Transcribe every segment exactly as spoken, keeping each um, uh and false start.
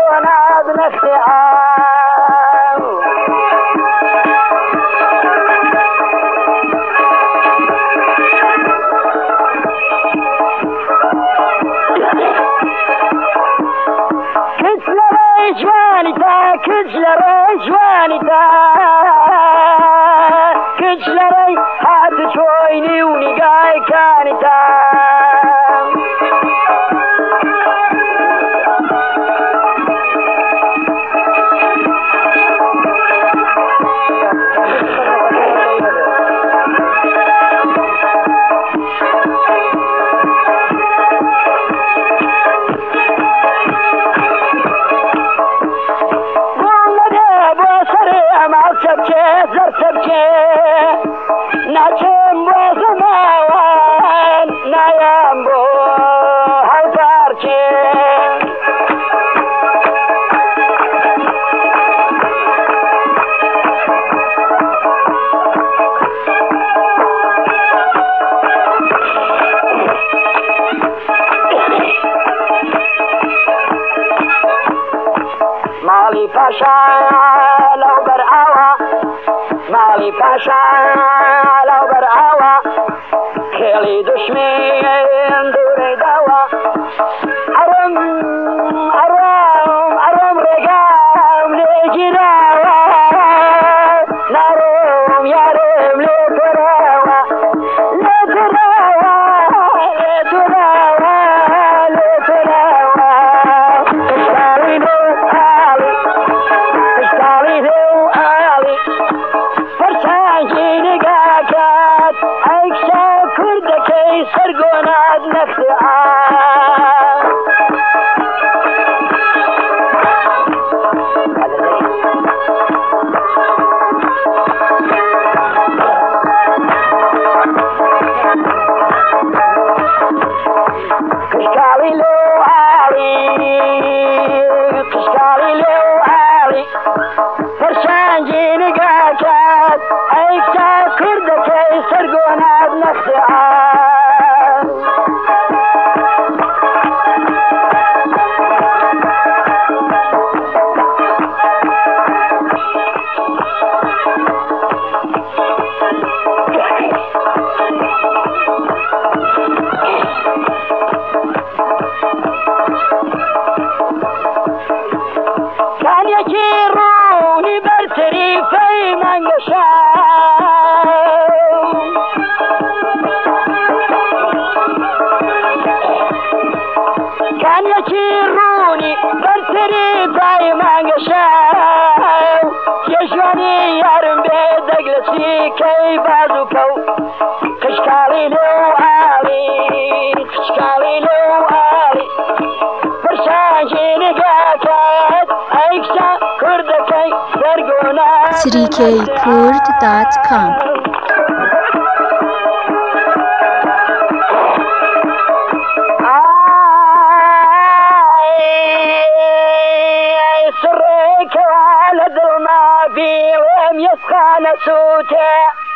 سرقونا بنختعام كسل رجوانتا كسل رجوانتا كسل ري هات شويني ونقاي كانتا ناچم بۆ زماوان نایام بۆ هەڵپارچێ ماڵی پاشا لەو بەرئاوە ماڵی پاشا لەو بەرئاوە کێڵی دوشمێن دوورەی داوە ئەڕۆم ئەڕۆم ئەڕۆم ڕێگام لێ گیراوە ناڕۆم یارم لێ تۆراوە لێ تۆراوە لێ تۆراوە لێ تۆراوە کشتاڵی لێو ئاڵی کشتاڵی لێو ئاڵی فرسانجی نگاکات ئەیکسا کوردەکەی سەرگۆنات نەختعام کشتاڵی لێو ئاڵی کشتاڵی لێو ئاڵی فرسانجی نگاکات ئەیکسا کوردەکەی سەرگۆنات نەختعام کانێکی ڕوونی بەرتری فەی مانگەشاو کانێکی ڕوونی بەرتری فەی مانگەشاو کێژوانی یارم بێ دەگلەسی کەی باز و کەو کشکاڵی لێو ئاڵی کشکاڵی لێو ئاڵی فرسانجی نگاکات ئەیکسا کوردەکەی سەرگۆنات تریکەی کورد دات کام سڕێکەوە لە دڵما بیڵێم یەسخانە سووتێ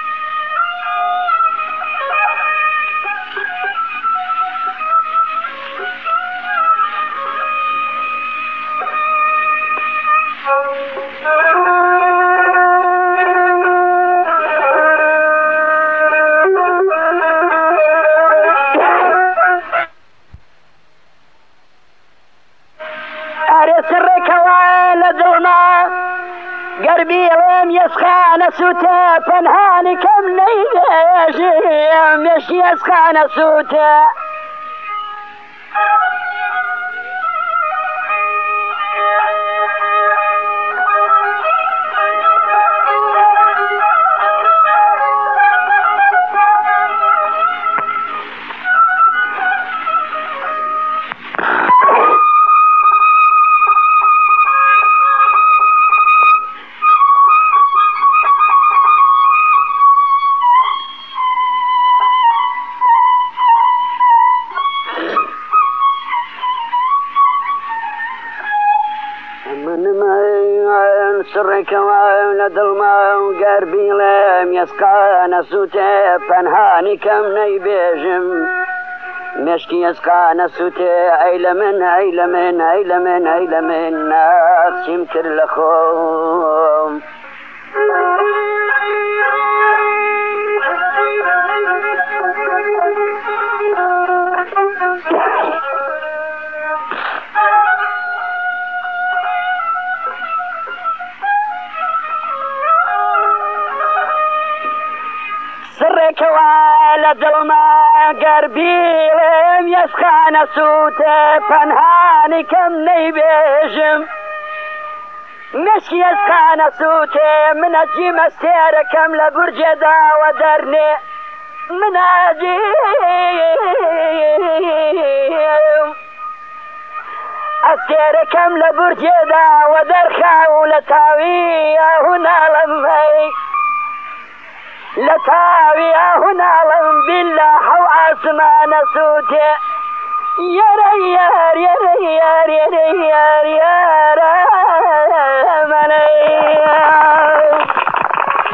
ئەرێ سڕێکەوە لە دڵما گەربیڵێم یەسخانە سووتێ پەنهانی کەم نەیدێژم مێشی یەسخانە سووتێ سڕێکەوە لە دڵما و گەربیڵێم یەسقانە سووتێ پەنهانی کەم نەیبێژم مشكي اسقانا سوتي عيلة من عيلة من عيلة من عيلة من ناس يمكر لخوم سرك والد الما قربيلم يسخان سوته پنهانی کم نيبيجم مشي يسخان سوته من اجي مستيركم لبرج دا ودرني من اجي استيركم لبرج دا ودرخا ولتاوي هنا لمي لتاوي هنا لم بالله وعسمان سوتي يا ريار يا ريار يا ريار يا